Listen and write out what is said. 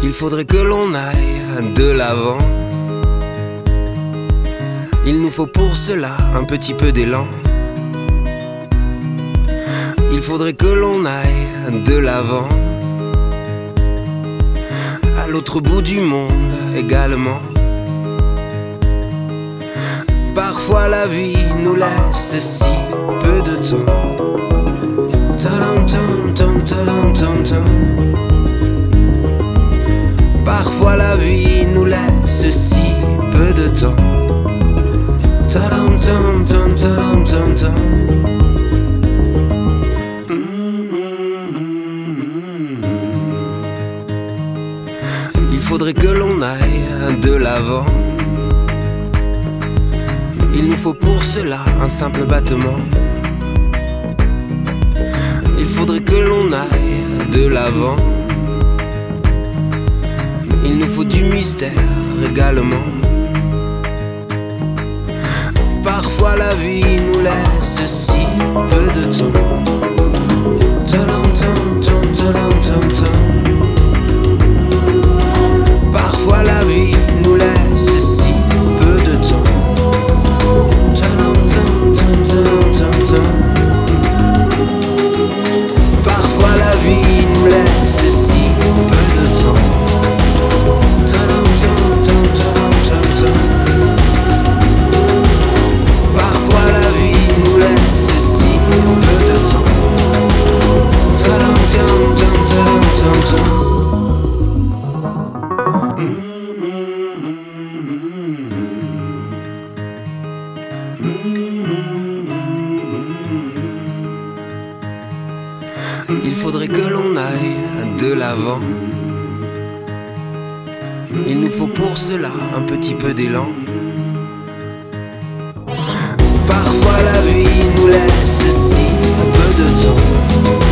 Il faudrait que l'on aille de l'avant. Il nous faut pour cela un petit peu d'élan. Il faudrait que l'on aille de l'avant, à l'autre bout du monde également. Parfois la vie nous laisse si peu de temps. Tadam, tam, tam, tadam, tam, tam. Parfois la vie nous laisse si peu de temps. Tadam, tam, tam, tadam, tam, tam. Il faudrait que l'on aille de l'avant. Il nous faut pour cela un simple battement. Il faudrait que l'on aille de l'avant. Il nous faut du mystère également. Parfois la vie nous laisse si peu de temps. Tadam, tam, tam, tadam, tam, tam. Parfois la vie nous laisse si peu de temps. Tadam, tam, tam, tadam, tam, tam. Parfois la vie nous laisse si peu de temps. Tadam, tam, tam, tadam, tam, tam. Parfois la vie nous laisse si peu de temps. Tadam, tam, tam, tadam, tam, tam. Il faudrait que l'on aille de l'avant. Il nous faut pour cela un petit peu d'élan. Parfois la vie nous laisse si peu de temps.